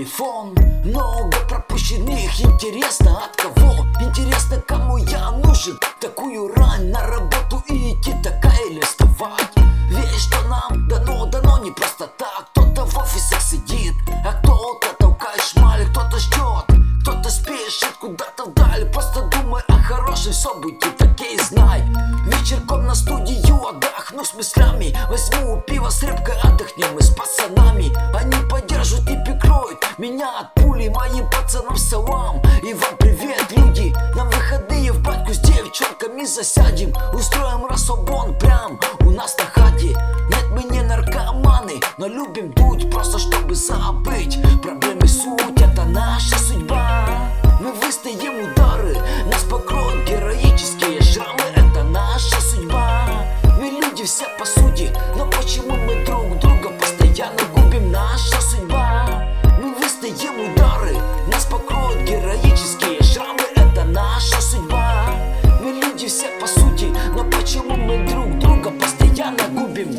телефон. Много пропущенных, интересно от кого? Интересно, кому я нужен? Такую рань на работу идти, такая листовать. Вещь, что нам дано не просто так. Кто-то в офисах сидит, а кто-то толкает шмаль. Кто-то ждет, кто-то спешит куда-то вдаль. Просто думай о хорошем, все будет окей, знай. Вечерком на студию отдохну с мыслями. Возьму пиво с рыбкой, отдохнем мы с пацанами. Они поддержат и прикроют меня от пули. Моим пацанам салам и вам привет, люди. На выходные в батьку с девчонками засядем. Устроим расслабон прям у нас на хате. Нет, мы не наркоманы, но любим дуть, просто чтобы забыть проблемы. Суть — это наша судьба. Мы выстоим удары, нас покроют героические шрамы. Это наша судьба. Мы люди все по сути, но почему мы друг друга постоянно губим? Наша судьба. Мы выстоим удары, нас покроют героические шрамы. Это наша судьба. Мы люди все по сути, но почему мы друг друга постоянно губим?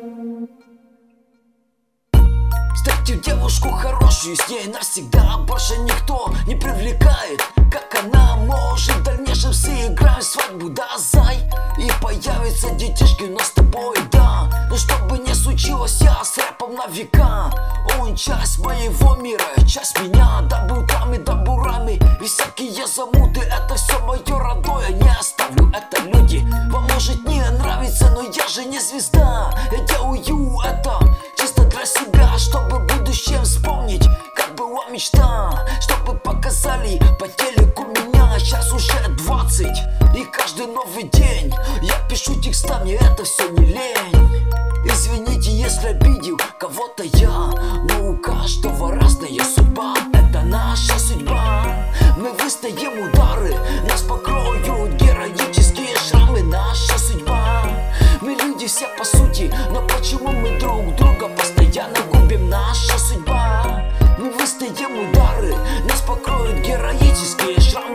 Встретил девушку хорошую, с ней навсегда больше никто не привлекает. Как она может в дальнейшем сыграем свадьбу, да, зай? И появятся детишки, но с тобой, да. Но чтобы не случилось, я с рэпом на века. Он часть моего мира, часть меня. Да бутами, да бурами и всякие замуты. Это все мое родное, не оставлю это, люди. Вам может не нравится, но я же не звезда. Я делаю это чисто для себя, чтобы в будущем вспомнить, как была мечта. Чтобы показали по телеку меня. Сейчас уже 20, и каждый новый день я пишу текста, мне это все не лень. Извините, если обидел кого-то я, но у каждого разная судьба. Это наша судьба. Мы выстоим удары, нас покроют героические шрамы. Наша судьба. Мы люди все по сути, но почему мы друг друга постоянно губим? Наша судьба. Мы выстоим удары, нас покроют героические шрамы.